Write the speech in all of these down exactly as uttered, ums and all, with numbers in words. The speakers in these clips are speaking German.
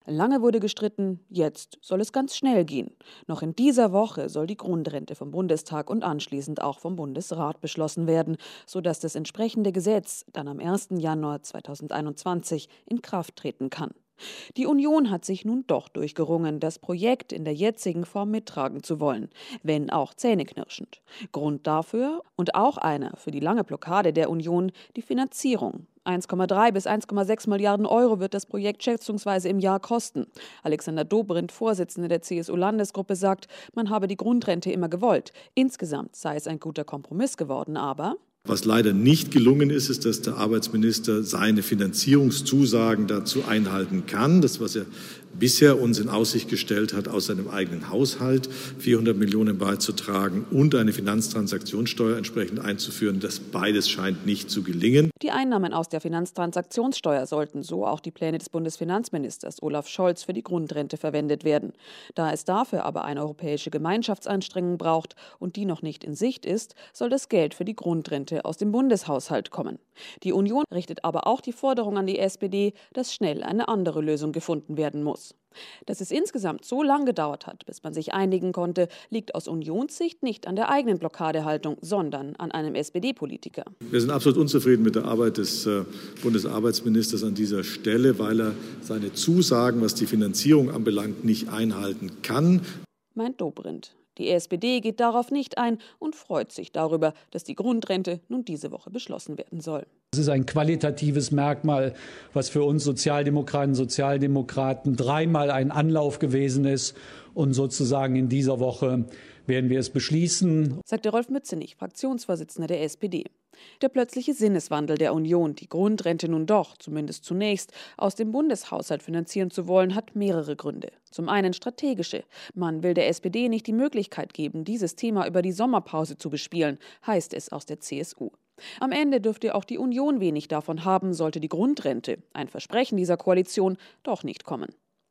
Lange wurde gestritten, jetzt soll es ganz schnell gehen. Noch in dieser Woche soll die Grundrente vom Bundestag und anschließend auch vom Bundesrat beschlossen werden, sodass das entsprechende Gesetz dann am ersten Januar zweitausendeinundzwanzig in Kraft treten kann. Die Union hat sich nun doch durchgerungen, das Projekt in der jetzigen Form mittragen zu wollen, wenn auch zähneknirschend. Grund dafür und auch einer für die lange Blockade der Union, die Finanzierung. eins Komma drei bis eins Komma sechs Milliarden Euro wird das Projekt schätzungsweise im Jahr kosten. Alexander Dobrindt, Vorsitzender der C S U-Landesgruppe, sagt, man habe die Grundrente immer gewollt. Insgesamt sei es ein guter Kompromiss geworden, aber... Was leider nicht gelungen ist, ist, dass der Arbeitsminister seine Finanzierungszusagen dazu einhalten kann. Das, was er bisher uns in Aussicht gestellt hat, aus seinem eigenen Haushalt vierhundert Millionen beizutragen und eine Finanztransaktionssteuer entsprechend einzuführen, das beides scheint nicht zu gelingen. Die Einnahmen aus der Finanztransaktionssteuer sollten, so auch die Pläne des Bundesfinanzministers Olaf Scholz, für die Grundrente verwendet werden. Da es dafür aber eine europäische Gemeinschaftsanstrengung braucht und die noch nicht in Sicht ist, soll das Geld für die Grundrente aus dem Bundeshaushalt kommen. Die Union richtet aber auch die Forderung an die S P D, dass schnell eine andere Lösung gefunden werden muss. Dass es insgesamt so lang gedauert hat, bis man sich einigen konnte, liegt aus Unionssicht nicht an der eigenen Blockadehaltung, sondern an einem S P D-Politiker. Wir sind absolut unzufrieden mit der Arbeit des äh, Bundesarbeitsministers an dieser Stelle, weil er seine Zusagen, was die Finanzierung anbelangt, nicht einhalten kann. Meint Dobrindt. Die S P D geht darauf nicht ein und freut sich darüber, dass die Grundrente nun diese Woche beschlossen werden soll. Es ist ein qualitatives Merkmal, was für uns Sozialdemokraten und Sozialdemokraten dreimal ein Anlauf gewesen ist. Und sozusagen in dieser Woche werden wir es beschließen, sagte Rolf Mützenich, Fraktionsvorsitzender der S P D. Der plötzliche Sinneswandel der Union, die Grundrente nun doch, zumindest zunächst, aus dem Bundeshaushalt finanzieren zu wollen, hat mehrere Gründe. Zum einen strategische. Man will der S P D nicht die Möglichkeit geben, dieses Thema über die Sommerpause zu bespielen, heißt es aus der C S U. Am Ende dürfte auch die Union wenig davon haben, sollte die Grundrente, ein Versprechen dieser Koalition, doch nicht kommen.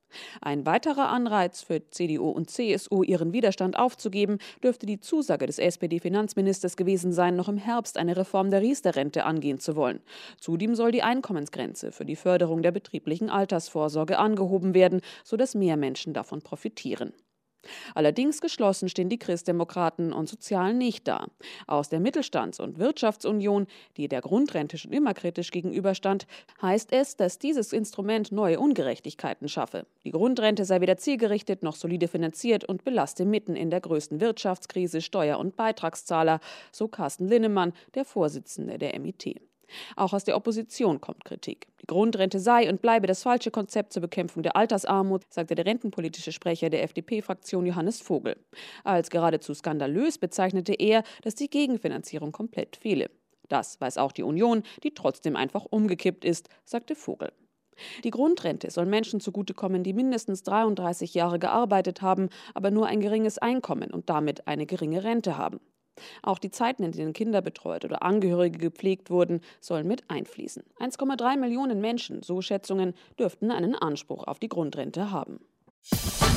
Ein weiterer Anreiz für C D U und C S U, ihren Widerstand aufzugeben, dürfte die Zusage des S P D-Finanzministers gewesen sein, noch im Herbst eine Reform der Riester-Rente angehen zu wollen. Zudem soll die Einkommensgrenze für die Förderung der betrieblichen Altersvorsorge angehoben werden, sodass mehr Menschen davon profitieren. Allerdings geschlossen stehen die Christdemokraten und Sozialen nicht da. Aus der Mittelstands- und Wirtschaftsunion, die der Grundrente schon immer kritisch gegenüberstand, heißt es, dass dieses Instrument neue Ungerechtigkeiten schaffe. Die Grundrente sei weder zielgerichtet noch solide finanziert und belaste mitten in der größten Wirtschaftskrise Steuer- und Beitragszahler, so Carsten Linnemann, der Vorsitzende der M I T. Auch aus der Opposition kommt Kritik. Die Grundrente sei und bleibe das falsche Konzept zur Bekämpfung der Altersarmut, sagte der rentenpolitische Sprecher der F D P-Fraktion Johannes Vogel. Als geradezu skandalös bezeichnete er, dass die Gegenfinanzierung komplett fehle. Das weiß auch die Union, die trotzdem einfach umgekippt ist, sagte Vogel. Die Grundrente soll Menschen zugutekommen, die mindestens dreiunddreißig Jahre gearbeitet haben, aber nur ein geringes Einkommen und damit eine geringe Rente haben. Auch die Zeiten, in denen Kinder betreut oder Angehörige gepflegt wurden, sollen mit einfließen. eins Komma drei Millionen Menschen, so Schätzungen, dürften einen Anspruch auf die Grundrente haben.